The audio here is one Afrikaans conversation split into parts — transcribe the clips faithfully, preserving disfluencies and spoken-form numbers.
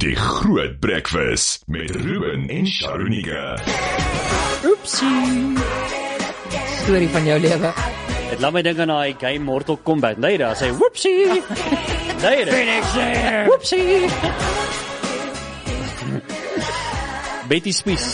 Die Groot Breakfast met Ruben en Sharonika. Oepsie. Storie van jou lewe. Het laat my dink aan die game Mortal Kombat. Nee, daar sê whoopsie. Nee, finish there. Whoopsie. Betty Spies.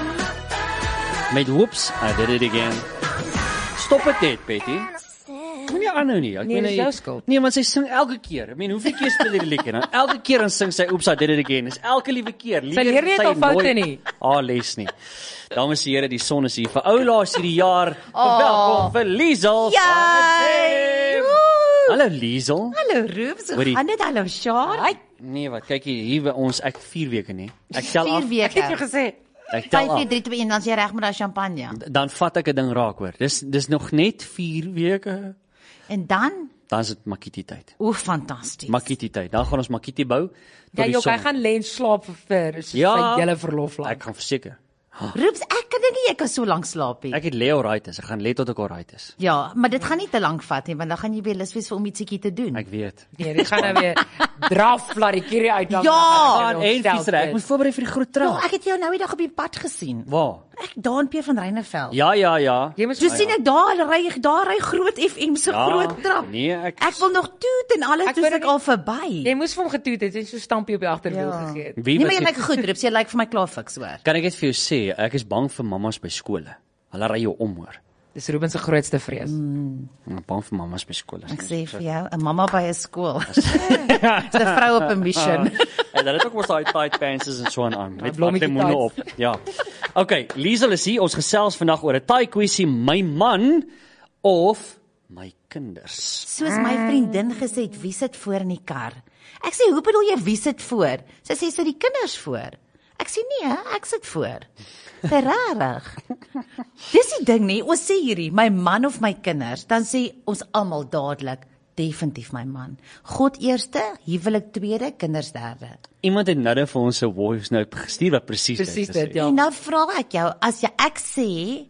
Met whoops, I did it again. Stop het net, Betty. Moet nie aanhou nie. Ek Nee, meen, dis jou skuld. Nee, want sy sing elke keer. Ek meen, hoeveel keer speel jy die liedjie dan? Elke keer dan sing sy oops, I did it again. Dis elke liewe keer. Sy leer nie al foute nie. Ah, les nie. Dames en here, die son is hier. Vir ou laas hierdie jaar. Oh. Welkom vir Liesel. Yay! Hallo Liesel. Hallo Ruben, so Hoorie. gaan dit, hallo Shaar? Nee, wat, kyk hier, hier by ons, ek vier weke nie. Ek tel af. Vier Ek het jou weke. gesê. Ek tel vyf, af. vier, drie, twee, een, dan is jy reg met daai champagne. Dan vat ek 'n ding raak hoor. Dis dis nog net vier weke. En dan, Dan is dit makiti tyd. o, fantasties. Makiti tyd. Dan gaan ons makiti bou. tot Ja, die jy son- gaan lê en slaap vir vir soos Ja. sy hele verlof lank. Ek gaan verseker. Rubes, ek kan dink nie jy kan so lank slaap nie. Ek het lê alright is. Ek gaan lê tot ek alright is. Ja, maar dit gaan nie te lank vat nie, want dan gaan jy weer lus wees vir om ietsiekie te doen. Ek weet. Nee, dit gaan nou weer draf larikierie uit. dan- Ja, dan En stel gister, ek moet voorberei vir die groot Ja, trou. ek het jou nou die dag op die pad gesien. Waar? Ek daar in Pier van Reineveld. Ja, ja, ja. Jy moet So sien ek daar ry daar ry groot F M se Ja, groot trap. nee, ek- Ek wil nog toet en alles, Ek toe wil ek nie- al verby. Jy moes vir hom getoet het en so stampie op die agterwiel Ja. gegee het. Wie Nee, wat maar jy sê- lyk goed, Rubes, jy lyk vir my klaar fiks hoor. Kan ek net vir jou sê, ek is bang vir mammas by skole. Hulle ry jou om hoor. Dis Ruben se grootste vrees. Ek is bang vir mammas by skole. Ek sê vir jou, 'n mamma by 'n skool. Dis 'n vrou op 'n mission. En dan het ook mos daai tight pants en so aan. Met blommetjie moene op. Ja. Okay, Liesel is hier. Ons gesels vandag oor 'n taai kwessie, my man of my kinders. Soos my vriendin gesê het, wie sit voor in die kar? Ek sê, hoe bedoel jy wie sit voor? Sy sê, sit die kinders voor. Ek sê, nee, ek sit voor. Dis rarig. Dis die ding nie, ons sê hierdie, my man of my kinders, dan sê ons almal dadelik, definitief my man. God eerste, huwelik tweede, kinders derde. Iemand het nou vir ons 'n voice note gestuur wat presies Presies gesê dit, het. ja. En nou vra ek jou, as jy ek sê,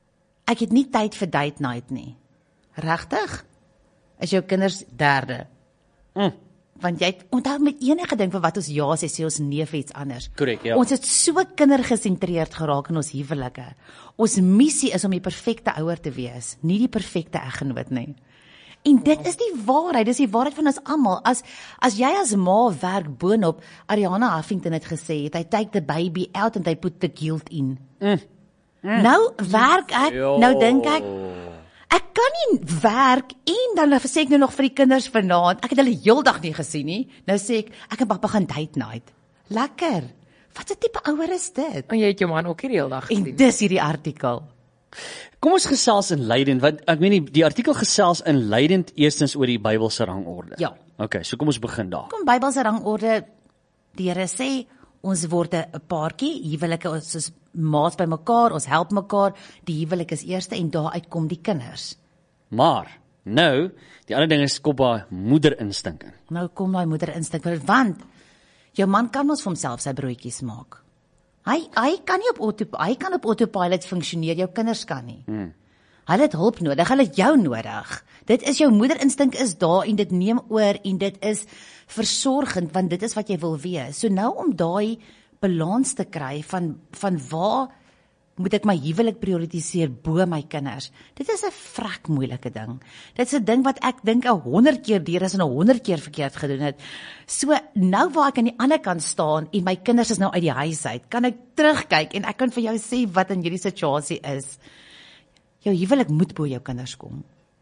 ek het nie tyd vir date night nie. Regtig? Is jou kinders derde? Mm. Want jy het, onthou met enige ding vir wat ons ja sê, sê ons nee vir iets anders. Korrek, ja. Ons het so kindergesentreerd geraak in ons huwelike. Ons missie is om die perfekte ouer te wees, nie die perfekte eggenoot nie. En dit is die waarheid, dis die waarheid van ons almal. As as jy as ma werk boonop, Ariana Huffington het gesê, het hy take the baby out and they put the guilt in. Mm. Mm. Nou werk ek, Jo. nou dink ek, ek kan nie werk en dan sê ek nou nog vir die kinders vanaand, ek het hulle heeldag nie gesien nie. Nou sê ek, ek en pappa gaan date night. Lekker. Wat 'n tipe ouer is dit? En jy het jou man ook hier die hele dag En gesien. dis hierdie artikel. Kom ons gesels inleidend, want ek meen die, die artikel gesels inleidend eerstens oor die Bybelse rangorde. Ja. Okay, so kom ons begin daar. Kom Bybelse rangorde, die Here sê ons word 'n paartjie, huwelike ons is maats by mekaar, ons help mekaar, die huwelik is eerste en daaruit kom die kinders. Maar nou, die ander ding is kop daar moederinstink in. Nou kom daai moeder instink, want jou man kan mos vir homself sy broodjies maak. Hy hy kan nie op auto hy kan op autopilot funksioneer, jou kinders kan nie. Hmm. Hulle het hulp nodig, hulle het jou nodig. Dit is jou moederinstink is daar en dit neem oor en dit is versorgend want dit is wat jy wil wees. So nou om daai balans te kry van van waar moet ek my huwelik prioritiseer bo my kinders. Dit is 'n vrek moeilike ding. Dit is 'n ding wat ek dink 'n honderd keer deur is en 'n honderd keer verkeerd gedoen het. So nou waar ek aan die ander kant staan en my kinders is nou uit die huis uit, kan ek terugkyk en ek kan vir jou sê wat in hierdie situasie is. Jou huwelik moet bo jou kinders kom.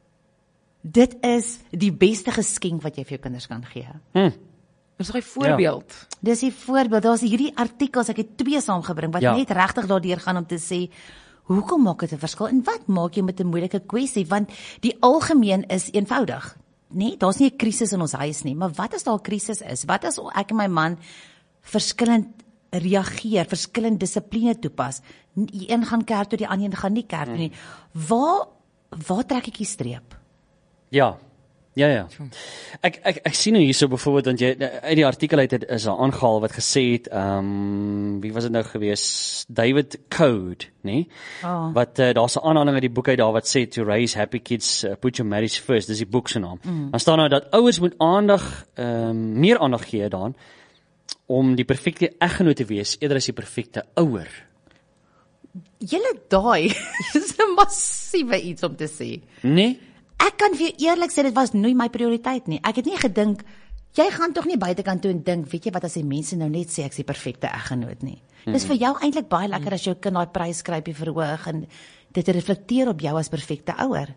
Dit is die beste geskenk wat jy vir jou kinders kan gee. Hm. Dis 'n voorbeeld. Dis 'n voorbeeld. Daar's hierdie artikels, ek het twee saamgebring wat Ja. net regtig daardeur gaan om te sê hoekom maak dit 'n verskil en wat maak jy met 'n moeilike kwessie want die algemeen is eenvoudig. Nee, daar's nie 'n krisis in ons huis nie, maar wat as daar 'n krisis is? Wat as ek en my man verskillend reageer, verskillend dissipline toepas? Die een gaan kerk toe, die ander een gaan nie kerk toe nie. Waar waar trek ek die streep? Ja. Ja ja. Ek ek ek sien nou hierso byvoorbeeld dat jy uit die artikel uit het is daar aangehaal wat gesê het, ehm um, wie was dit nou gewees? David Code, nê? Nee? Oh. Wat uh, daar's 'n aanhaling uit die boek uit daar wat sê to raise happy kids, uh, put your marriage first. Dis die boek se naam. Mm. Dan staan nou dat ouers moet aandag ehm um, meer aandag gee daaraan om die perfekte eggenoot te wees eerder as die perfekte ouer? Julle daai is 'n massiewe iets om te sê. Nee? Ek kan vir jou eerlik sê, dit was nooit my prioriteit nie. Ek het nie gedink, jy gaan tog nie buitekant toe en dink, weet jy wat, as die mense nou net sê ek is die perfekte eggenoot nie. Mm-hmm. Dis vir jou eintlik baie lekker as jou kind daai pryskrypie verhoog en dit reflekteer op jou as perfekte ouer.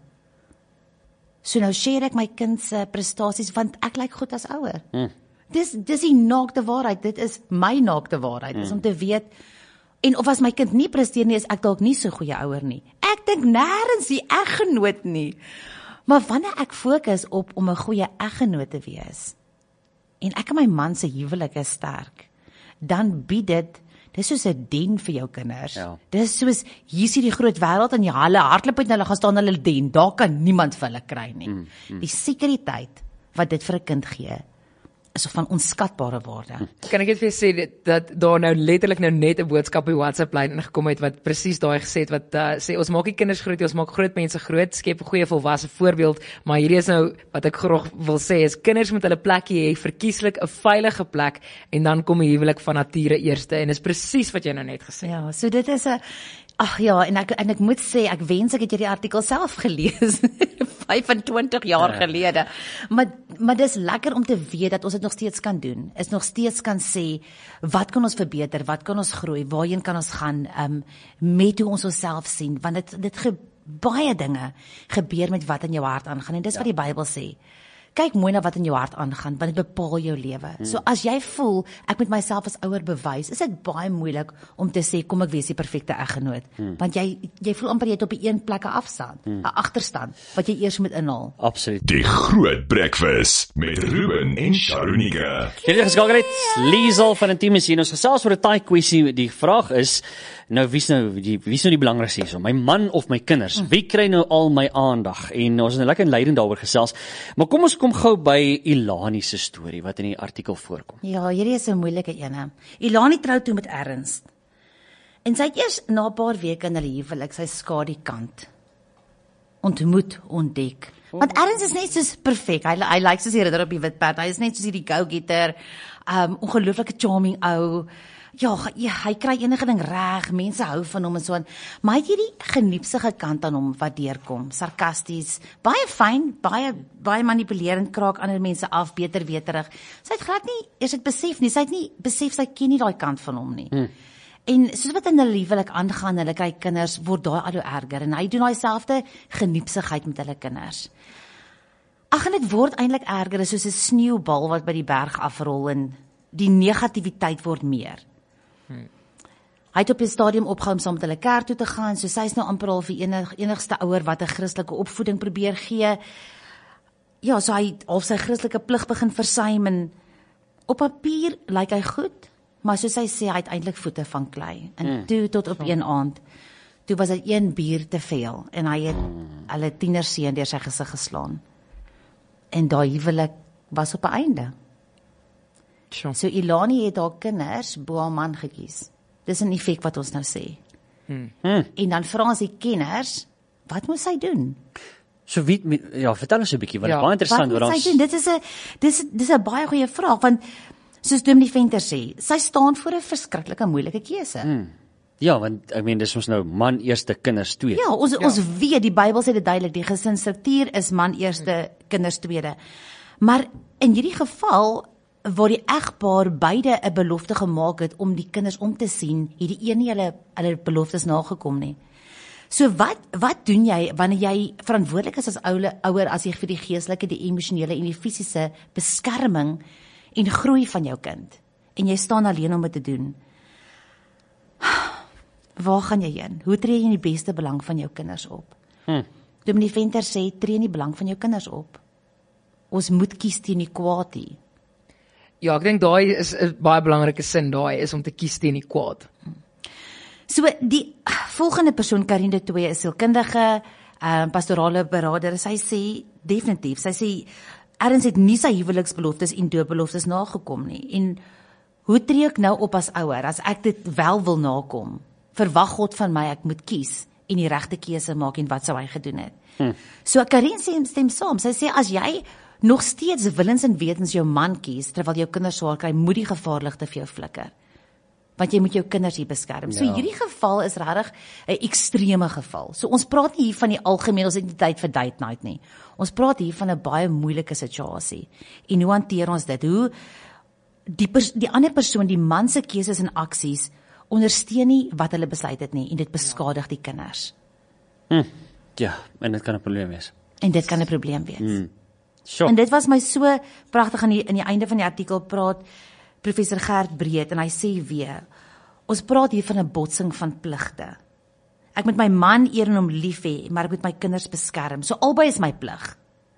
So nou share ek my kind se prestasies want ek lyk goed as ouer. Mm. Dis dis die naakte waarheid, dit is my naakte waarheid, mm. is om te weet. En of as my kind nie presteer nie, is ek dalk nie so goeie ouer nie. Ek dink nêrens die eggenoot nie. Maar wanneer ek fokus op om 'n goeie eggenoot te wees, en ek en my man se huwelik is sterk, dan bied dit, dis soos 'n den vir jou kinders. Ja. Dis soos, hier is die groot wêreld en jy hulle hardloop uit en hulle gaan staan hulle den, daar kan niemand vir hulle kry nie. Mm, mm. Die sekuriteit wat dit vir 'n kind gee, is van onskatbare waarde. Kan ek net vir sê dat, dat daar nou letterlik nou net 'n boodskap op die WhatsApp lyn ingekom het wat presies daai gesê het wat uh, sê ons maak nie kinders groot, ons maak groot mense groot, skep 'n goeie volwasse voorbeeld, maar hierdie is nou wat ek graag wil sê is kinders moet hulle plekkie hê, verkieslik 'n veilige plek en dan kom die huwelik van nature eerste en is presies wat jy nou net gesê het. Ja, so dit is 'n ag ja, en ek en ek moet sê ek wens ek het hierdie artikel self gelees vyfentwintig jaar ja. gelede. Maar maar dis lekker om te weet dat ons dit nog steeds kan doen. Is nog steeds kan sê wat kan ons verbeter, wat kan ons groei, waarheen kan ons gaan um, met hoe ons onsself sien, want dit dit ge, baie dinge gebeur met wat in jou hart aangaan en dis ja. wat die Bybel sê. Kyk mooi na wat in jou hart aangaan, want dit bepaal jou lewe. Hmm. So as jy voel ek moet myself as ouer bewys, is dit baie moeilik om te sê kom ek wees die perfekte eggenoot, hmm. want jy jy voel amper jy het op 'n een plek 'n afstand, 'n hmm. agterstand wat jy eers moet inhaal. Absoluut. Die Groot Breakfast met Ruben en Sharonika. Hierdie geskakel het Liesel van Intimacy en ons gesels oor 'n taai kwessie. Die vraag is nou wie's nou die wie's nou die belangrikste hierso, my man of my kinders? Wie kry nou al my aandag? En ons het nou lekker in leiding daaroor gesels. Maar kom ons kom gou by Ilani se storie wat in die artikel voorkom. Ja, hierdie is 'n moeilike ene. Ilani trou toe met Ernst. En sy het eers na 'n paar weke in hulle huwelik sy skadukant ontmoet, ontdek. Want Ernst is net soos perfek. Hy hy lyk soos die ridder op die wit perd. Hy is net soos hierdie go-getter, um ongelooflike charming ou. Ja, ja, hy kry enige ding reg, mense hou van hom en so aan. Maar hy het hierdie geniepsige kant aan hom wat deurkom, sarkasties, baie fyn, baie baie manipulerend, kraak ander mense af, beter weterig. Sy het glad nie eers dit besef nie, sy het nie besef sy ken nie daai kant van hom nie. Hmm. En soos wat in hulle lieflik aangaan, hulle kry kinders, word daai al hoe erger en hy doen daai selfde geniepsigheid met hulle kinders. Ag, en dit word eintlik erger, soos 'n sneeubal wat by die berg afrol en die negativiteit word meer. Hmm. Hy het op 'n stadium opgehou om saam met hulle kerk toe te gaan, so sy is nou amper al vir enig, enigste ouer wat 'n Christelike opvoeding probeer gee. Ja, so hy het al sy Christelike plig begin versuim en op papier lyk hy goed, maar soos hy sê, hy het eintlik voete van klei. En hmm. toe tot op een aand, toe was dit een bier te veel en hy het hulle tienerseun deur sy gesig geslaan. En daai huwelik was op 'n einde. Sure. So Ilani het haar kinders bo haar man gekies. Dis 'n effek wat ons nou sê. Hmm. Hmm. En dan vra ons die kenners, wat moet sy doen? So wie ja, vertel ons 'n bietjie want ja. baie interessant wat oor ons. Dit is 'n dis dis 'n baie goeie vraag want soos Dominee Venter sê, sy staan voor 'n verskriklike moeilike keuse. Hmm. Ja, want ek meen dis ons nou man eerste, kinders tweede. Ja, ons ja. ons weet die Bybel sê dit duidelik, die gesinsstruktuur is man eerste, hmm. kinders tweede. Maar in hierdie geval waar die egpaar beide 'n belofte gemaak het om die kinders om te sien, het die een nie hulle hulle beloftes nagekom nie. So wat wat doen jy wanneer jy verantwoordelik is as ouer ouer as jy vir die geestelike, die emosionele en die fisiese beskerming en groei van jou kind en jy staan alleen om dit te doen? Waar gaan jy heen? Hoe tree jy in die beste belang van jou kinders op? Hm. Dominee Venter sê tree in die belang van jou kinders op. Ons moet kies teen die kwaad hier. Ja, ek dink daai is 'n baie belangrike sin, daai is om te kies teen die kwaad. So die volgende persoon, Karin de Tooy, is sielkundige, uh, pastorale beraader. Sy sê definitief, sy sê Ernst het nie sy huweliksbeloftes en doopbeloftes nagekom nie. En hoe tree ek nou op as ouer as ek dit wel wil nakom? Verwag God van my ek moet kies en die regte keuse maak en wat sou hy gedoen het? Hmm. So Karin sê stem saam. Sy sê as jy nog steeds willens en wetens jou man kies, terwyl jou kinders swaar kry, moet die gevaarligte vir jou flikker. Want jy moet jou kinders hier beskerm. So Ja. hierdie geval is regtig 'n ekstreme geval. So ons praat nie hier van die algemeen, ons het nie tyd vir date night nie. Ons praat hier van 'n baie moeilike situasie. En hoe hanteer ons dit? Hoe die pers, die ander persoon, die man se keuses en aksies ondersteun nie wat hulle besluit het nie en dit beskadig die kinders. Hm. Ja, en dit kan 'n probleem wees. En dit kan 'n probleem wees. Hm. Sure. En dit was my so pragtig aan die in die einde van die artikel praat professor Gert Breed en hy sê weer, ons praat hier van 'n botsing van pligte. Ek moet my man eer en hom lief hê, maar ek moet my kinders beskerm. So albei is my plig.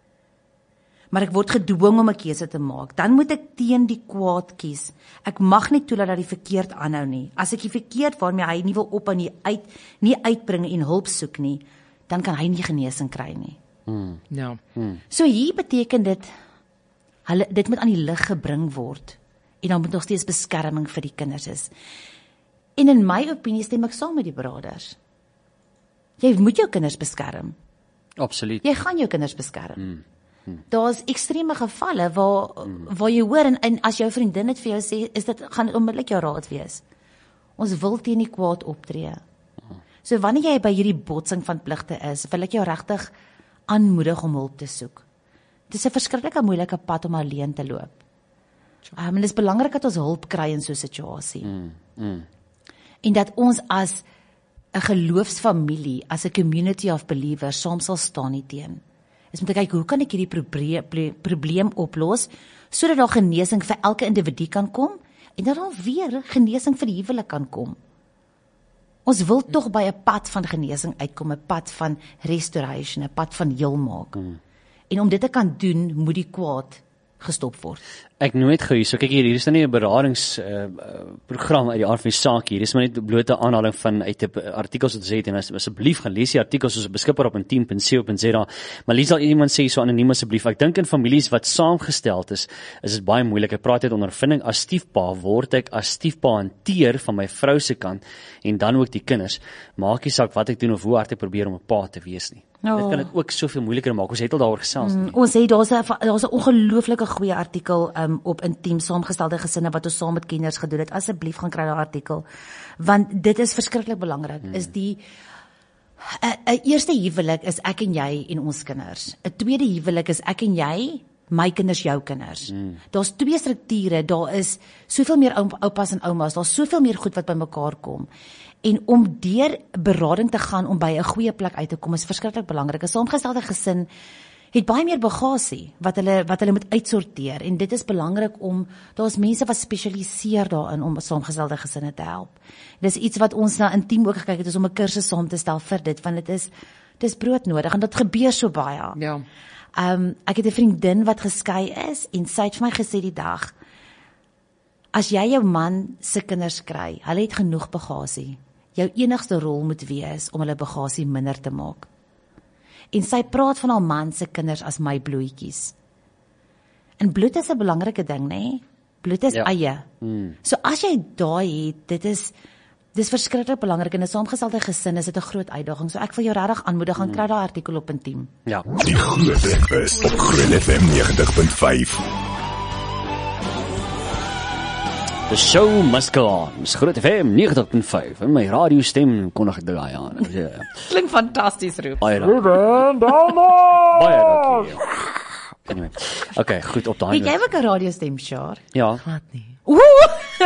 Maar ek word gedwing om 'n keuse te maak. Dan moet ek teen die kwaad kies. Ek mag nie toelaat dat die verkeerd aanhou nie. As ek die verkeerd waarmee hy nie wil ophou nie uit nie uitbring en hulp soek nie, dan kan hy nie genesing kry nie. Hmm. Ja. Hmm. So hier beteken dit hulle dit moet aan die lig gebring word en dan moet nog steeds beskerming vir die kinders is. En in my opinie stem ek saam met die beraders. Jy moet jou kinders beskerm. Absoluut. Jy gaan jou kinders beskerm. Hmm. Hmm. Daar's ekstreme gevalle waar hmm. waar jy hoor en, en as jou vriendin dit vir jou sê, is dit gaan onmiddellik jou raad wees. Ons wil teen die kwaad optree. So wanneer jy by hierdie botsing van pligte is, wil ek jou regtig aanmoedig om hulp te soek. Dit is 'n verskriklike moeilike pad om alleen te loop. Um, en dit is belangrik dat ons hulp kry in so 'n situasie. Mm, mm. En dat ons as 'n geloofsfamilie, as 'n community of believers saam sal staan hierteen. Is om te kyk, hoe kan ek hierdie probleem, probleem oplos, sodat daar genesing vir elke individu kan kom, en dat daar weer genesing vir die huwelik kan kom. Ons wil tog by 'n pad van genesing uitkom, 'n pad van restoration, 'n pad van heelmaak. Mm. En om dit te kan doen, moet die kwaad gestop word. Ek nooit gehou, so kyk hier, hier is nou nie 'n beradings uh, program uit die aard van die saak hier, dis maar net blote aanhaling van uit 'n artikels wat ons het, en as, asseblief gaan lees die artikels, soos beskikbaar op intiem punt co punt za, maar lees al iemand sê so anoniem asseblief. Ek dink in families wat saamgestel is, is dit baie moeilik. Ek praat uit ondervinding as stiefpa, word ek as stiefpa hanteer van my vrou se kant, en dan ook die kinders, maak nie saak wat ek doen of hoe hard ek probeer om 'n pa te wees nie. Oh. Dit kan dit ook soveel moeiliker maak. Ons het al daaroor gesels. Mm, ons het daar's 'n daar's 'n ongelooflike goeie artikel um, op intiem saamgestelde gesinne wat ons saam met kenners gedoen het. Asseblief gaan kry daai artikel, want dit is verskriklik belangrik. Mm. Is die 'n eerste huwelik is ek en jy en ons kinders. 'n Tweede huwelik is ek en jy, my kinders, jou kinders. Mm. Daar's twee strukture, daar is soveel meer oupas en oumas, daar's soveel meer goed wat bymekaar kom. En om deur berading te gaan om by 'n goeie plek uit te kom is verskriklik belangrik. 'n Saamgestelde gesin het baie meer bagasie wat hulle wat hulle moet uitsorteer, en dit is belangrik om daar's mense wat spesialiseer daarin om saamgestelde gesinne te help. Dis iets wat ons na intiem ook gekyk het, is om 'n kursus saam te stel vir dit, want dit is dis broodnodig en dit gebeur so baie. Ja. Um ek het 'n vriendin wat geskei is en sy het vir my gesê die dag, as jy jou man se kinders kry, hulle het genoeg bagasie. Jou enigste rol moet wees om hulle bagasie minder te maak. En sy praat van haar man se kinders as my bloetjies. En bloed is 'n belangrike ding, nê? Nee? Bloed is ja. eie. Mm. So as jy daai het, dit is dis verskriklik belangrik, en 'n saamgestelde gesin is dit 'n groot uitdaging. So ek wil jou regtig aanmoedig, gaan mm. kry daai artikel op intiem. Ja. Die Groot Breakfast op Groot F M negentig punt vyf. The show must go on. Dis Groot F M negentig punt vyf. En my radiostem kon ek dit aan. Ja. Klink fantasties, Roep. Baie dankie. Baie dankie. Anyway. Okay, goed op daai. Het jy ook 'n radiostem, Char? Ja. Wat nie. Ooh!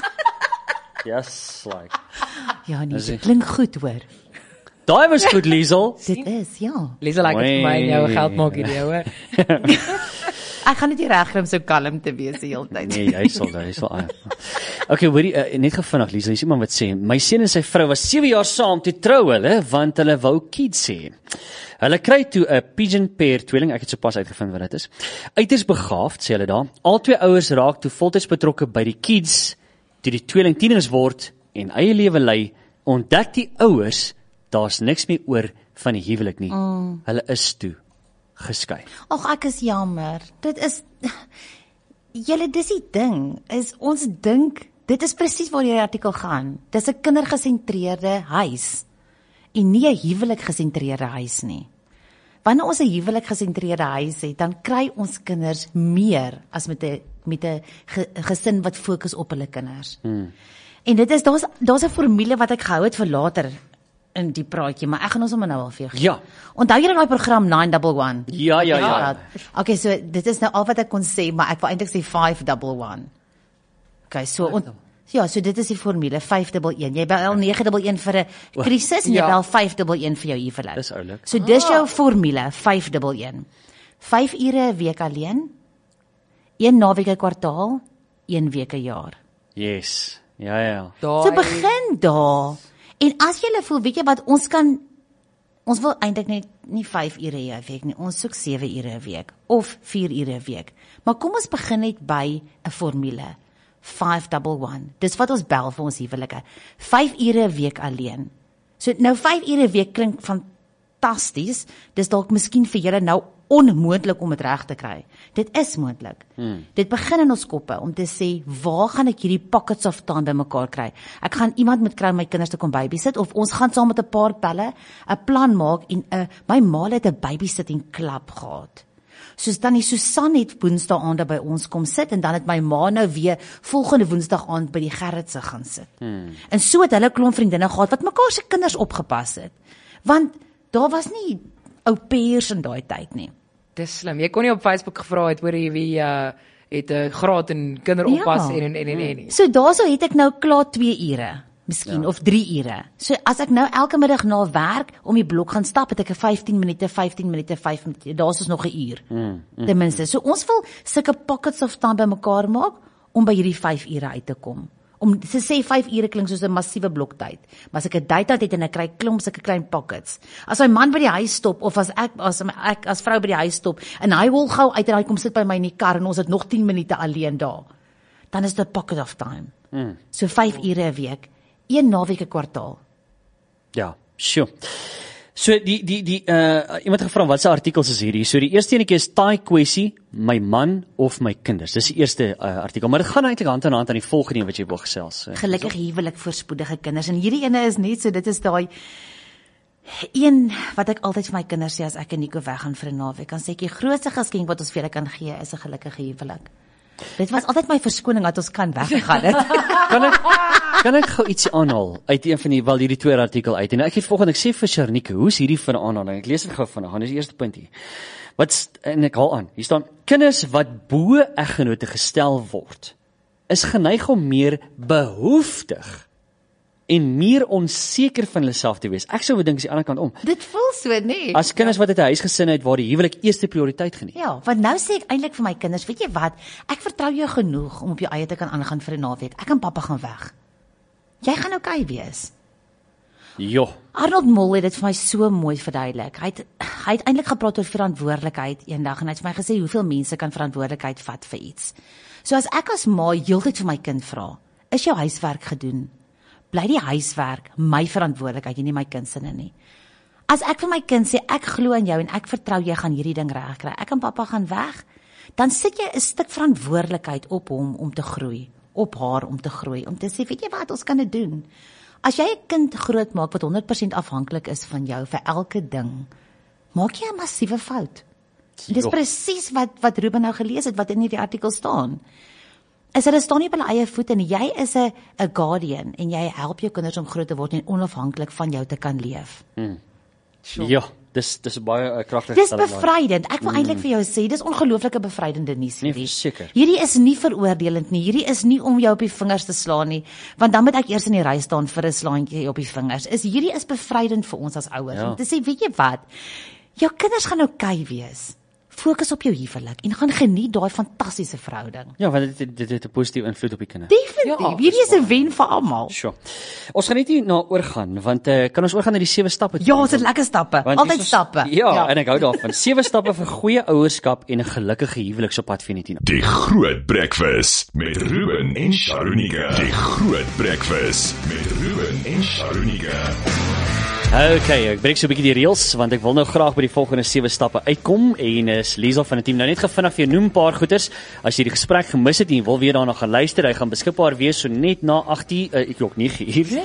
Yes, like. Ja, nee, dit klink goed, hoor. Daai was goed, Liesel. Dit is, ja. Lisa, like dit vir my en jou geld maak hierdie, hoor. Ek gaan dit nie regkry om so kalm te wees die hele tyd. Nee, hy sal, hy sal. Okay, hoorie, uh, net gevinnig, Liesel, hier is iemand wat sê, my seun en sy vrou was sewe jaar saam toe trou hulle, want hulle wou kids hê. Hulle kry toe 'n pigeon pair tweeling, ek het sopas uitgevind wat dit is. Uiters begaafd, sê hulle daar. Al twee ouers raak toe voltyds betrokke by die kids, toe die tweeling tieners word en eie lewe lei, ontdek die ouers, daar's niks meer oor van die huwelik nie. Mm. Hulle is toe geskei. Ag, ek is jammer. Dit is julle dis die ding, is ons dink, dit is presies waar die artikel gaan. Dis 'n kindergesentreerde huis en nie 'n huwelik gesentreerde huis nie. wanneer ons 'n huwelik gesentreerde huis het, dan kry ons kinders meer as met 'n met 'n ge, gesin wat fokus op hulle kinders. Hmm. En dit is daar's daar's 'n formule wat ek gehou het vir later in die praatjie, maar ek gaan ons hom nou al vir jou gee. Ja. Onthou julle daai program nine one one? Ja, ja, ja. Okay, so dit is nou al wat ek kon sê, maar ek wil eintlik sê five one one. Okay, so on, ja, so dit is die formule five one one. Jy bel nine one one vir 'n krisis en jy Ja. bel five one one vir jou huwelik. Dis oulik. So dis jou formule five one one. vyf ure 'n week alleen, een naweek 'n kwartaal, een week 'n jaar. Yes. Ja, ja. Daai So begin daar. En as jy voel, weet jy wat, ons kan ons wil eintlik net nie vyf ure 'n week nie. Ons soek sewe ure 'n week of vier ure 'n week. Maar kom ons begin net by 'n formule. five one one. Dis wat ons bel vir ons huwelike. vyf ure 'n week alleen. So nou vyf ure 'n week klink fantasties. Dis dalk miskien vir julle nou onmoontlik om dit reg te kry. Dit is moontlik. Hmm. Dit begin in ons koppe om te sê, waar gaan ek hierdie pockets of time bymekaar kry? Ek gaan iemand moet kry om my kinders te kom babysit, of ons gaan saam met 'n paar pelle 'n plan maak en 'n my ma het 'n babysitting klub gehad. Soos dan die Susan het Woensdae aande by ons kom sit en dan het my ma nou weer volgende Woensdag aand by die Gerrit se gaan sit. Hmm. En so het hulle klomp vriendinne gehad wat mekaar se kinders opgepas het. Want daar was nie ou pairs in daai tyd nie. Dis slim. Jy kon nie op Facebook gevra het oor wie uh het 'n uh, graad in kinderoppas Ja. en en en en, en. So daarso het ek nou klaar twee ure, miskien ja. of drie ure. So as ek nou elke middag na werk om die blok gaan stap, het ek 'n vyftien minute, vyftien minute, vyf minute. Daar's ons nog 'n uur. Mm, mm, ten minste. So ons wil sulke pockets of time bymekaar maak om by hierdie vyf ure uit te kom. Om te sê vyf ure klink soos 'n massiewe bloktyd, maar as ek 'n date het en ek kry klomp sulke klein pockets. As my man by die huis stop of as ek as ek as vrou by die huis stop en hy wil gou uit en hy kom sit by my in die kar en ons het nog tien minute alleen daar, dan is dit 'n pocket of time. Mm. So vyf ure 'n week, een naweek 'n kwartaal. Ja, sure. So die die die uh iemand het gevra wat se artikels is hierdie. So die eerste enetjie is taai kwessie, my man of my kinders. Dis die eerste uh, artikel, maar dit gaan eintlik hand in hand aan die volgende een wat jy wou gesels. Uh, Gelukkig huwelik voorspoedige kinders. En hierdie ene is net so, dit is daai een wat ek altyd vir my kinders sê as ek en Nico weggaan vir 'n naweek, dan sê ek die grootste geskenk wat ons vir julle kan gee is 'n gelukkige huwelik. Dit was altyd my verskoning dat ons kan weggegaan het. Kan ek kan ek gou ietsie aanhaal uit een van die wel hierdie twee artikel uit. En ek het volgende ek sê vir Sharnike, hoe's hierdie vir 'n aanhaling? Ek lees dit gou vanaand. Dis die eerste punt hier. Wat en ek haal aan. Hier staan kinders wat bo eggenote gestel word is geneig om meer behoeftig en meer onseker van hulle self te wees. Ek sou dink is die ander kant om. Dit voel so, nee. As kinders wat uit 'n huisgesin uit waar die huwelik eerste prioriteit geniet. Ja, want nou sê ek eintlik vir my kinders, weet jy wat? Ek vertrou jou genoeg om op jou eie te kan aangaan vir 'n naweek. Ek en pappa gaan weg. Jy gaan oukei wees. Jo. Arnold Mol het dit vir my so mooi verduidelik. Hy het hy het eintlik gepraat oor verantwoordelikheid eendag en hy het vir my gesê hoeveel mense kan verantwoordelikheid vat vir iets. So as ek as ma heeltyd vir my kind vra, is jou huiswerk gedoen? Bly die huiswerk my verantwoordelikheid en nie my kind se nie. As ek vir my kind sê ek glo in jou en ek vertrou jy gaan hierdie ding regkry. Ek en pappa gaan weg, dan sit jy 'n stuk verantwoordelikheid op hom om te groei, op haar om te groei, om te sê weet jy wat ons kan dit doen. As jy 'n kind grootmaak wat honderd persent afhanklik is van jou vir elke ding, maak jy 'n massiewe fout. Dis presies wat wat Ruben nou gelees het wat in hierdie artikel staan. Is hulle staan nie op hulle eie voete en jy is 'n 'n guardian en jy help jou kinders om groot te word en onafhanklik van jou te kan leef. Hmm. Sure. Ja, dis dis baie uh, kragtig. Dis bevrydend. Ek wil mm. eintlik vir jou sê, dis ongelooflike bevrydende nuus hierdie. Nee, seker. Hierdie is nie veroordelend nie. Hierdie is nie om jou op die vingers te slaan nie, want dan moet ek eers in die ry staan vir 'n slaantjie op die vingers. Is hierdie is bevrydend vir ons as ouers ja. om te sê, weet jy wat? Jou kinders gaan oukei wees. Fokus op jou huwelik en gaan geniet daai fantastiese verhouding. Ja, want dit dit het 'n positiewe invloed op die kinders. Definitief. Ja, hierdie is 'n wen vir almal. Sure. Ons gaan net nie na oorgaan want uh, kan ons oorgaan na die sewe stappe? Ja, ons het lekker stappe. Want Altyd ons, stappe. Ja, ja, en ek hou daarvan. Sewe stappe vir goeie ouerskap en 'n gelukkige huwelik so pad vir Tina. Die Groot Breakfast met Ruben en Sharunike. Die Groot Breakfast met Ruben en Sharunike. Okay, ek breek so 'n bietjie die reëls want ek wil nou graag by die volgende sewe stappe uitkom en is Liesel van die team nou net gevinnig vir jou noem 'n paar goeters. As jy die gesprek gemis het en jy wil weer daarna gaan luister, hy gaan beskikbaar wees so net na agt uur, uh, ek klok nege uur.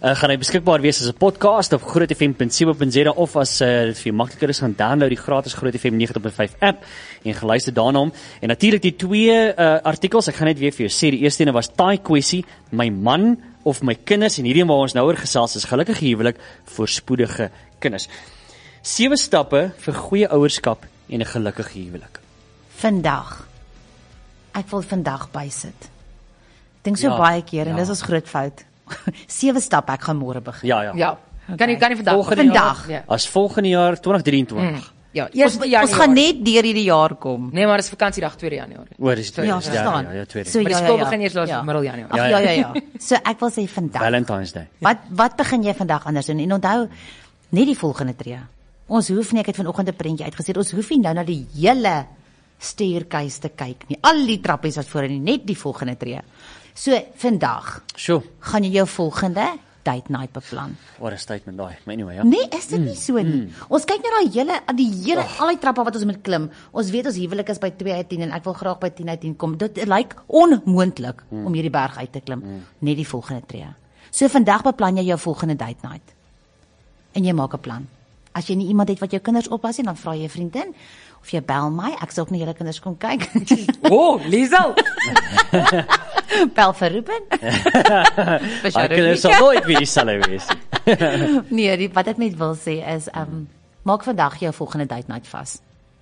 uh, gaan hy beskikbaar wees as 'n podcast op groot f m punt co punt za of as uh, dit vir jou makliker is, gaan download die gratis Groot F M nege punt vyf app en geluister daarna hom. En natuurlik die twee uh, artikels, ek gaan net weer vir jou sê, die eerste ene was taai kwessie, my man of my kinders, en hierdie waar ons nou oor gesels is gelukkige huwelik, voorspoedige kinders. Sewe stappe vir goeie ouerskap en 'n gelukkige huwelik. Vandag. Ek wil vandag bysit. Ek dink so Ja, baie keer, en ja. dis ons groot fout. Sewe stappe, ek gaan môre begin. Ja, ja. Ja. Kan jy kan jy vandag Volgende Vandag. Ja. As volgende jaar twintig drieëntwintig. Mm. Ja, Ons, eerste Januarie. ons gaan net deur hierdie jaar kom. Nee, maar dis vakansiedag tweede Januarie. Oor is Ja, verstaan. Ja, ja, tweede. So, Maar die ja, skool ja, ja. begin eers laat Ja. middel Januarie. Ag, ja, ja, ja. So ek wil sê vandag. Valentine's Day. Wat wat begin jy vandag anders doen? En onthou net die volgende tree. Ons hoef nie, ek het vanoggend 'n prentjie uitgesit. Ons hoef nie nou na die hele stuurkeis te kyk nie. Al die trappies wat voor in, net die volgende tree. So vandag Sjoe, gaan jy jou volgende date night beplan. what a statement daai. Maar anyway, ja. Nee, is dit nie so nie. Ons kyk net daai hele die hele al die trappe wat ons moet klim. Ons weet ons huwelik is by twee uit tien en ek wil graag by tien uit tien kom. Dit lyk onmoontlik om hierdie berg uit te klim. Net die volgende tree. So vandag beplan jy jou volgende date night. En jy maak 'n plan. As jy nie iemand het wat jou kinders oppas nie, dan vra jy 'n vriendin of jy bel my. Ek sal ook na julle kinders kom kyk. O, oh, Liesel. Bel vir Ruben. Vir Hy kan sal nooit weer dieselfde wees nie. Nee, die, wat ek net wil sê is, um, maak vandag jou volgende date night vas.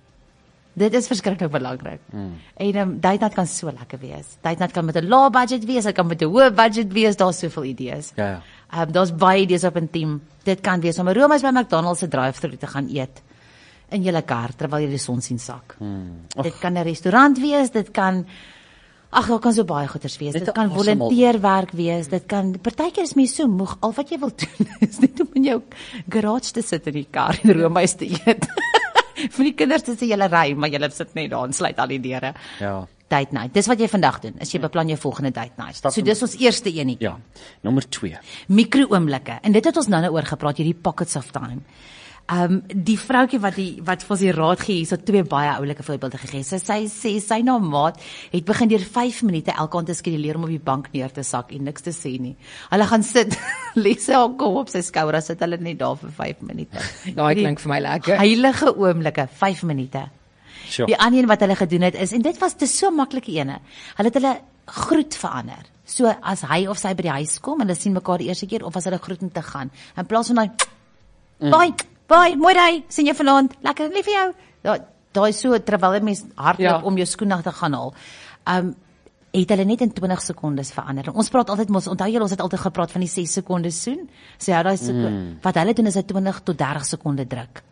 Dit is verskriklik belangrik. Mm. En um, date night kan so lekker wees. Date night kan met 'n low budget wees, dit kan met 'n hoë budget wees, daar's soveel idees. Ja, ja. Um, daar's baie idees op 'n team. Dit kan wees om 'n roomys by McDonald's se drive-thru te gaan eet in julle kar terwyl jy die son sien sak. Mm. Dit kan 'n restaurant wees, dit kan Ag, daar kan so baie goeders wees. Net Dit kan awesome volunteerwerk wees. Dit kan partykeer is mense so moeg. Al wat jy wil doen is net om in jou garage te sit in die kar en roomys te eet. Vir die kinders dis 'n hele ry, maar julle sit net daar en sluit al die deure. Ja. Date night. Dis wat jy vandag doen. As jy beplan jou volgende date night. Stap So dis ons eerste enetjie. Ja. Nommer twee. Mikro-oomblikke. En dit het ons nou-nou oor gepraat, hierdie pockets of time. Um die vroutjie wat die wat vir ons die raad gee, hierso twee baie oulike voorbeelde gegee. Sy sê sy sy na maat het begin deur vyf minute elke aand te skeduleer om op die bank neer te sak en niks te sê nie. Hulle gaan sit, lê sy haar kop op sy skouer, dan sit hulle net daar vir vyf minute. Daai klink vir my lekker. Heilige oomblikke, vyf minute. Sure. Die ander een wat hulle gedoen het is, en dit was te so maklike ene. Hulle het hulle groet verander. So as hy of sy by die huis kom en hulle sien mekaar die eerste keer of as hulle groet om te gaan, in plaas van daai Mm. bye, bye, mooi dag, sien jou vanaand, lekker, lief vir jou. Daai daai so terwyl 'n mens hardloop Ja. om jou skoene te gaan haal. Um het hulle net in twintig sekondes verander. En ons praat altyd mos, onthou julle ons het altyd gepraat van die ses sekondes soen. So ja, daai mm. wat hulle doen is hy twintig tot dertig sekonde druk.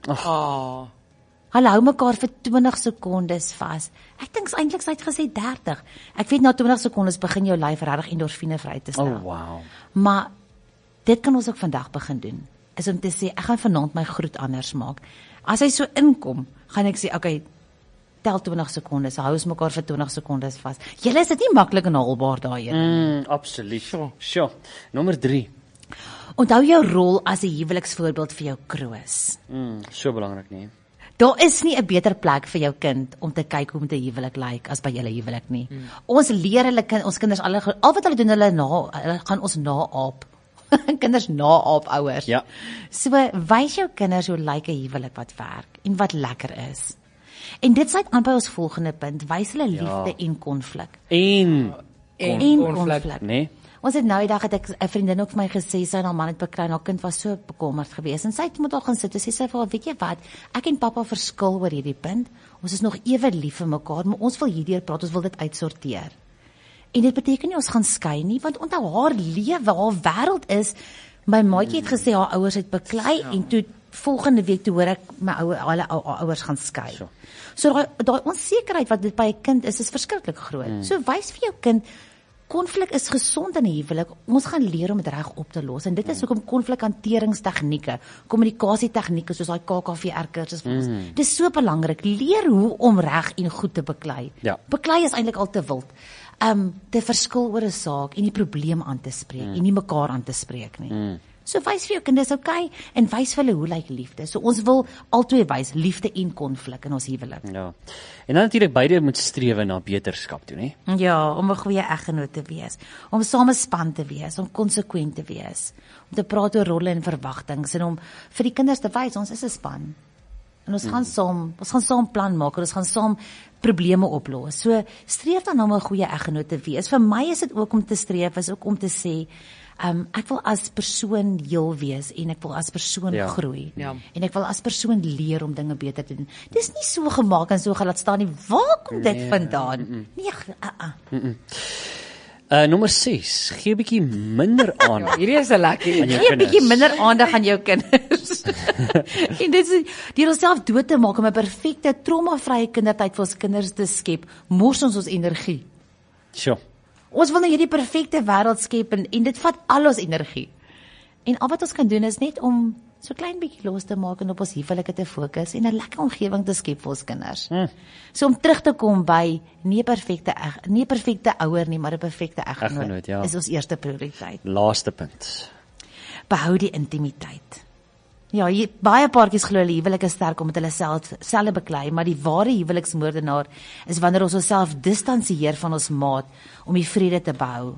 Oh. Hulle hou mekaar vir twintig sekondes vas. Ek dink eintlik sy het gesê dertig. Ek weet na twintig sekondes begin jou lyf regtig endorfine vry te stel. Oh, wow. Maar dit kan ons ook vandag begin doen. Is om te sê ek gaan vanaand my groet anders maak. As hy so inkom, gaan ek sê okay, tel twintig sekondes. Hou ons mekaar vir twintig sekondes vas. Julle is dit nie maklik en haalbaar daai een. Mm, absoluut. Sure. Sure. Nommer drie. Onthou jou rol as 'n huweliksvoorbeeld vir jou kroos. Mm, so belangrik nie. Daar is nie 'n beter plek vir jou kind om te kyk hoe 'n huwelik lyk as by julle huwelik nie. Hmm. Ons leer hulle kind, ons kinders al al wat hulle doen, hulle na hulle gaan ons naaap. Kinders naaap ouers. Ja. So wys jou kinders hoe lyk 'n huwelik wat werk en wat lekker is. En dit sluit aan by ons volgende punt, wys hulle liefde Ja. en konflik. En En En konflik. konflik. nee. Ons het nou die dag het ek 'n vriendin ook vir my gesê sy en haar man het beklei, haar kind was so bekommerd geweest en sy het met haar gaan sit en sê sy vir haar, weet jy wat, ek en pappa verskil oor hierdie punt. Ons is nog ewe lief vir mekaar, maar ons wil hierdeur praat, ons wil dit uitsorteer. En dit beteken nie ons gaan skei nie, want onthou haar lewe, haar wêreld is, my maatjie het gesê haar ouers het beklei ja. En toe volgende week toe hoor ek my ouer alle ouers gaan skei. So, so daai daai onsekerheid wat dit by 'n kind is, is verskriklik groot. Mm. So wys vir jou kind konflik is gesond in 'n huwelik. Ons gaan leer om dit reg op te los en dit is hoekom konflikhanteringstegnieke, kommunikasietegnieke soos daai K K V R kursus vir ons. Mm. Dis so belangrik. Leer hoe om reg en goed te beklei. Ja. Beklei is eintlik al te wild. Um te verskil oor 'n saak en die probleem aan te spreek mm. en nie mekaar aan te spreek nie. Mm. So wys vir jou kinders, okay, en wys vir hulle hoe lyk liefde. So ons wil albei wys liefde en konflik in ons huwelik. Ja. En dan natuurlik beide moet strewe na beterskap toe, né? Ja, om 'n goeie eggenoot te wees, om samespan te wees, om konsekwent te wees, om te praat oor rolle en verwagtinge en om vir die kinders te wys ons is 'n span. En ons gaan saam, ons gaan saam plan maak en ons gaan saam probleme oplos. So streef dan om 'n goeie eggenoot te wees. Vir my is dit ook om te streef, is ook om te sê, um, ek wil as persoon heel wees en ek wil as persoon ja. groei. Ja. En ek wil as persoon leer om dinge beter te doen. Dis nie so gemaak en so gelaat staan nie. Waar kom dit nee, vandaan? Mm -mm. Nee, uh -uh. Mm -mm. Uh, nommer ses, gee 'n bietjie minder aandag. Ja, hierdie is 'n lekker aan jou Gee 'n bietjie kinders. minder aandag aan jou kinders. En dit is deur onsself dood te maak om 'n perfekte trauma-vrye kindertyd vir ons kinders te skep, mors ons ons energie. Sjoe. Ons wil nou hierdie perfekte wêreld skep en, en dit vat al ons energie. En al wat ons kan doen is net om so klein bietjie los te maak en op ons huwelike te fokus en 'n lekker omgewing te skep vir ons kinders. Hmm. So om terug te kom by nie perfekte eg, nie perfekte ouer nie, maar 'n perfekte eggenoot Eggenoot, ja. is ons eerste prioriteit. Laaste punt. Behou die intimiteit. Ja, hier, baie paartjies glo hulle huwelik is sterk omdat hulle self selfe beklei, maar die ware huweliksmoordenaar is wanneer ons onsself distansieer van ons maat om die vrede te behou.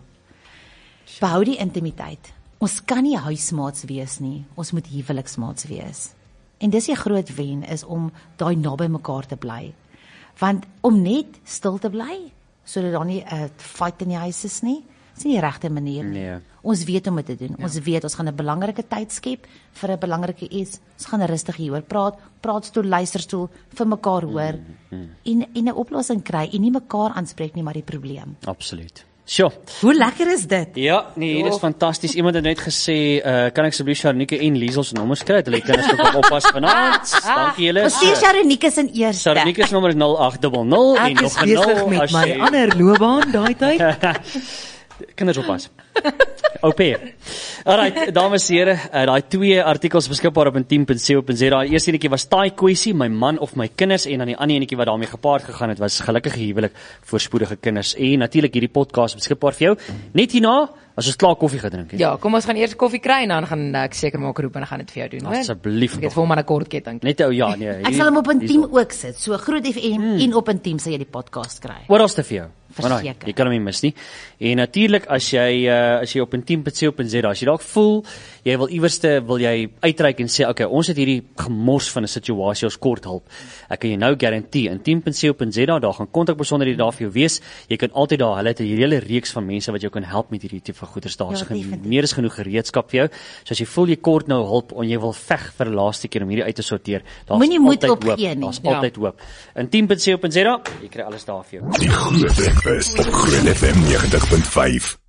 Behou die intimiteit. Ons kan nie huismaats wees nie, ons moet huweliksmaats wees. En dis 'n groot wen is om daai naby mekaar te bly. Want om net stil te bly sodat daar nie 'n fight in die huis is nie, is nie die regte manier nie. Nee. Ons weet om dit te doen. Ja. Ons weet ons gaan 'n belangrike tyd skep vir 'n belangrike iets. Ons gaan rustig hieroor praat, praatstoel, luisterstoel vir mekaar hoor mm, mm. en en 'n oplossing kry en nie mekaar aanspreek nie, maar die probleem. Absoluut. Sjoe. Hoe lekker is dit? Ja, nee, hier is fantasties. Iemand het net gesê, uh, kan ek asseblief Sharnike en Liesel se nommers kry? Hulle kinders moet oppas vanaand. Dankie julle. Ons stuur Sharonike se eerste. Sharnike se nommer is nul agt nul nul en Ek is nog 'n nul besig met as my jy ander loopbaan daai tyd. kinders oppas. Au pair. Alright, dames en here, uh, daai twee artikels beskikbaar op intiem punt co punt za. Die eerste enetjie was taai kwessie, my man of my kinders, en dan die ander enetjie wat daarmee gepaard gegaan het was gelukkige huwelik, voorspoedige kinders. En natuurlik hierdie podcast beskikbaar vir jou. Net hierna, as ons klaar koffie gedrink het. Ja, kom ons gaan eers koffie kry en dan gaan ek seker maak roep en dan gaan dit vir jou doen, hoor. Asseblief Ek nog. het vir hom maar 'n kort ketting. Net ou ja, nee. Ek sal hom op 'n team ook sit. So Groot F M hmm. en op 'n team sal jy die podcast kry. Oralste vir jou. Verseker. Jy kan hom nie mis nie. En natuurlik as jy uh, as jy op intiem punt co punt za, as jy dalk voel jy wil iewerste wil jy uitreik en sê okay, ons het hierdie gemors van 'n situasie, ons kort hulp. Ek kan jou nou garandeer intiem punt co punt za, daar gaan kontakbesonderhede daar vir jou wees. Jy kan altyd daar, hulle het 'n hele reeks van mense wat jou kan help met hierdie tipe van goeders. Daar's Ja, meer as genoeg gereedskap vir jou. So as jy voel jy kort nou hulp en jy wil veg vir 'n laaste keer om hierdie uit te sorteer, daar's Moenie moed altyd hoop. opgee nie. Daar's Ja. altyd hoop. intiem punt co punt za, jy kry alles daar vir jou. Die Groot Breakfast op Groot F M ninety point five.